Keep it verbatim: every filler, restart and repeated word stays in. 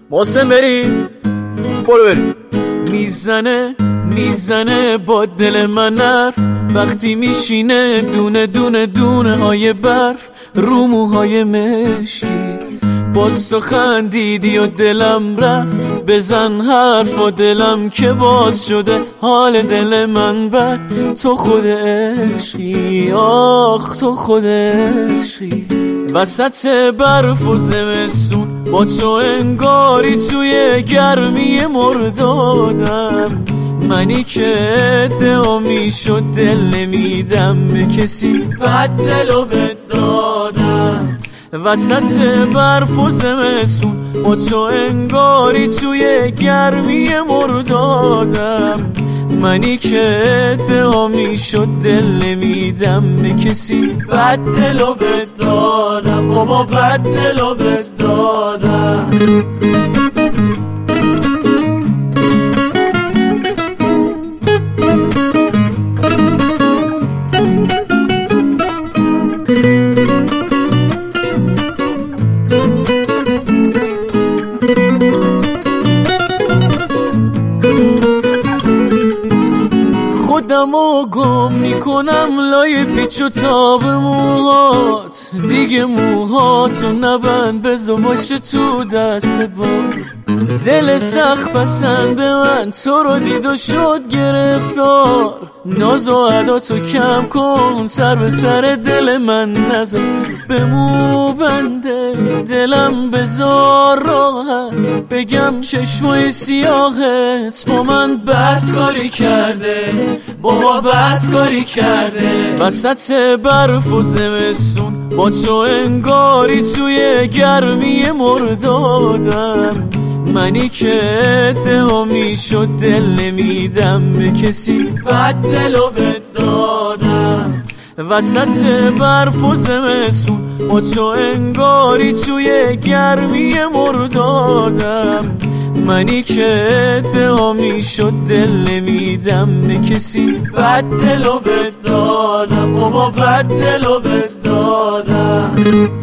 محسن بریم برو بریم. میزنه میزنه با دل من حرف وقتی میشینه دونه دونه دونه های برف رو موهای مشکی. باز تو خندیدی و دلم رفت، بزن حرف و دلم که باز شده حال دل من بد. تو خود عشقی، آخ تو خود عشقی. وسط برف و زمستون با تو انگاری توی گرمی مردادم. منی که ادعا میشد دل نمیدم به کسی، بد دلو بهت دادم. وسط برف و زمستون با تو انگاری توی گرمی مردادم. منی که ادعا میشد دل نمیدم به کسی، بد دلو بهت دادم بابا، بد دلو بهت دادم. خودمو گم میکنم لای پیچ و تاب موهات، دیگه موهاتو نبند بزو باشه تو دست بار. دل سخت پسند من تو رو دید و شد گرفتار. ناز و عداتو کم کن، سر به سر دل من نزار. به مو بنده دلم بذار راحت، بگم چشمای سیاهت با من بد کاری کرده بابا، بد کاری کرده. وسط برف و زمستون با تو انگاری توی گرمی مردادم. منی که ادعا میشد دل نمیدم به کسی، بد دلو بهت دادم. وسط برف و زمستون با تو انگاری توی گرمی مردادم. منی که ادعا میشد دل نمیدم به کسی، بد دلو بهت دادم بابا، بد دلو بهت دادم.